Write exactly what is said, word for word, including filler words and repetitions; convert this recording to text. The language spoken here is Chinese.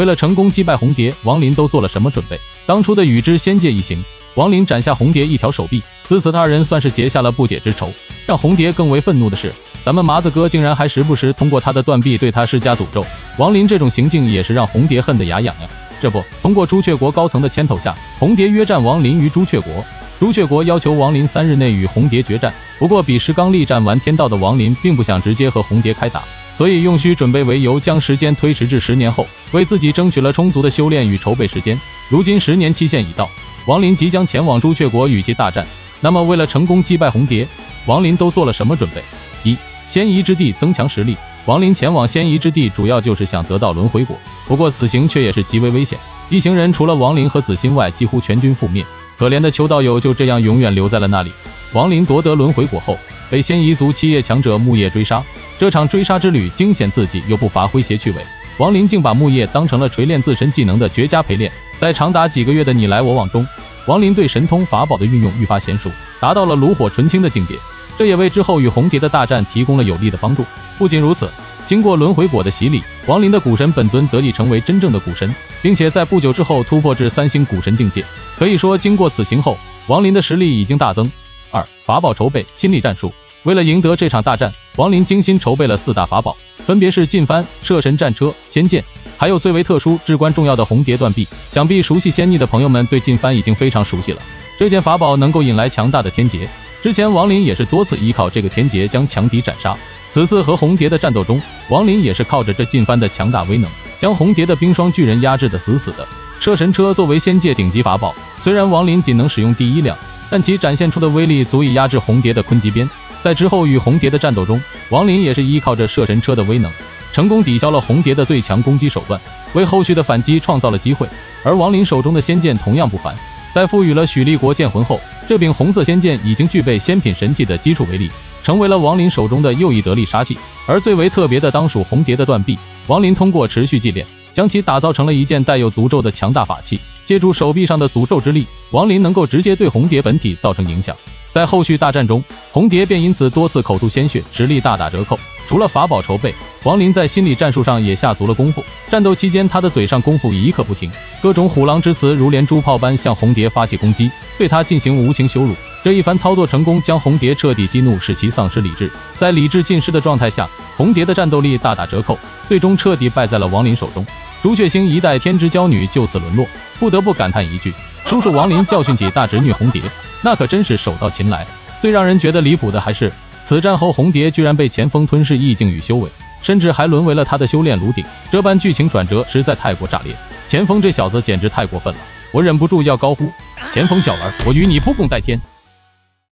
为了成功击败红蝶，王林都做了什么准备？当初的羽之仙界一行，王林斩下红蝶一条手臂，自此二人算是结下了不解之仇。让红蝶更为愤怒的是，咱们麻子哥竟然还时不时通过他的断臂对他施加诅咒。王林这种行径也是让红蝶恨得牙痒痒。这不，通过朱雀国高层的牵头下，红蝶约战王林于朱雀国。朱雀国要求王林三日内与红蝶决战，不过比石刚力战完天道的王林并不想直接和红蝶开打，所以用需准备为由，将时间推迟至十年后，为自己争取了充足的修炼与筹备时间。如今十年期限已到，王林即将前往朱雀国与其大战。那么为了成功击败红蝶，王林都做了什么准备？一、仙夷之地增强实力。王林前往仙夷之地主要就是想得到轮回果，不过此行却也是极为危险，一行人除了王林和子欣外，几乎全军覆灭。可怜的邱道友就这样永远留在了那里。王林夺得轮回果后，被仙夷族七叶强者木叶追杀。这场追杀之旅惊险刺激又不乏诙谐趣味，王林竟把木叶当成了锤炼自身技能的绝佳陪练。在长达几个月的你来我往中，王林对神通法宝的运用愈发娴熟，达到了炉火纯青的境界，这也为之后与红蝶的大战提供了有力的帮助。不仅如此，经过轮回果的洗礼，王林的古神本尊得以成为真正的古神，并且在不久之后突破至三星古神境界。可以说，经过此行后，王林的实力已经大增。二、法宝筹备，亲历战术。为了赢得这场大战，王林精心筹备了四大法宝，分别是劲帆、射神战车、仙剑，还有最为特殊、至关重要的红蝶断臂。想必熟悉仙逆的朋友们对劲帆已经非常熟悉了。这件法宝能够引来强大的天劫，之前王林也是多次依靠这个天劫将强敌斩杀。此次和红蝶的战斗中，王林也是靠着这劲帆的强大威能，将红蝶的冰霜巨人压制得死死的。射神车作为仙界顶级法宝，虽然王林仅能使用第一辆，但其展现出的威力足以压制红蝶的坤极鞭。在之后与红蝶的战斗中，王林也是依靠着射神车的威能，成功抵消了红蝶的最强攻击手段，为后续的反击创造了机会。而王林手中的仙剑同样不凡，在赋予了许立国剑魂后，这柄红色仙剑已经具备仙品神器的基础威力，成为了王林手中的又一得力杀器。而最为特别的当属红蝶的断臂，王林通过持续祭炼，将其打造成了一件带有诅咒的强大法器。借助手臂上的诅咒之力，王林能够直接对红蝶本体造成影响。在后续大战中，红蝶便因此多次口吐鲜血，实力大打折扣。除了法宝筹备，王林在心理战术上也下足了功夫。战斗期间，他的嘴上功夫一刻不停，各种虎狼之词如连珠炮般向红蝶发起攻击，对他进行无情羞辱。这一番操作成功将红蝶彻底激怒，使其丧失理智。在理智尽失的状态下，红蝶的战斗力大打折扣，最终彻底败在了王林手中。朱雀星一代天之娇女就此沦落，不得不感叹一句：叔叔王林教训起大侄女红蝶，那可真是手到擒来。最让人觉得离谱的还是，此战后红蝶居然被前锋吞噬意境与修为，甚至还沦为了他的修炼炉鼎。这般剧情转折实在太过炸裂，前锋这小子简直太过分了，我忍不住要高呼：前锋小儿，我与你不共戴天！